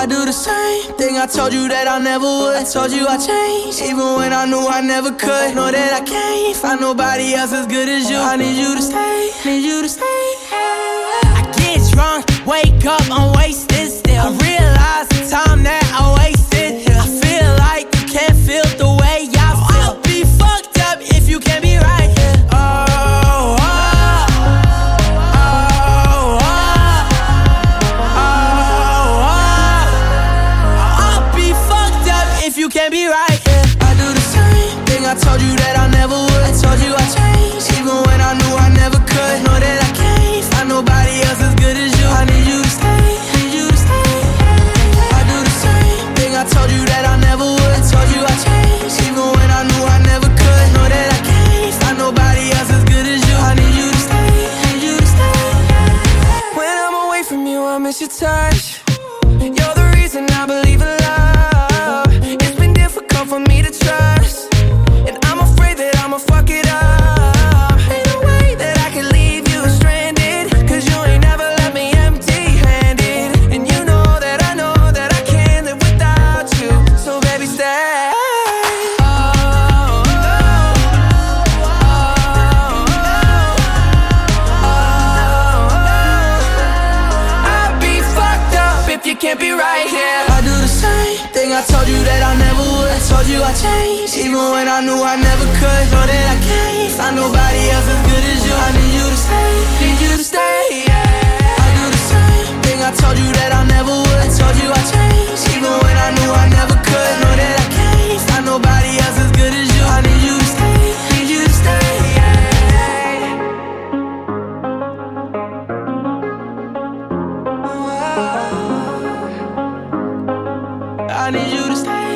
I do the same thing I told you that I never would. I told you I changed, even when I knew I never could. Know that I can't find nobody else as good as you. I need you to stay, need you to stay. I get drunk, wake up, I'm wasted still. I realize the time that I wasted here. I feel like you can't feel the way I feel. I'll be fucked up if you can't be right here. You can't be right, yeah. I do the same thing I told you that I never would. I told you I changed, even when I knew I never could. Know that I can't find nobody else as good as you. I need you to stay, need you to stay. I do the same thing I told you that I never would. I told you I changed, even when I knew I never could. Know that I can't find nobody else as good as you. I need you to stay, need you to stay. When I'm away from you, I miss your touch. You're the reason I believe in love. For me to trust, and I'm afraid that I'ma fuck it up. Ain't no way that I can leave you stranded, cause you ain't never left me empty-handed. And you know that I can't live without you. So baby, stay. I'd be fucked up if you can't be right here. I do the same thing I told you that I never would. I told you I changed, even when I knew I never could. Know that I can't find nobody else as good as you. I need you to stay, need you to stay, yeah. I do the same thing I told you that I never would. I told you I changed, even when I knew I never could. Know that I can't find nobody else as good as you. I need you to stay, need you to stay, yeah. I need you to stay.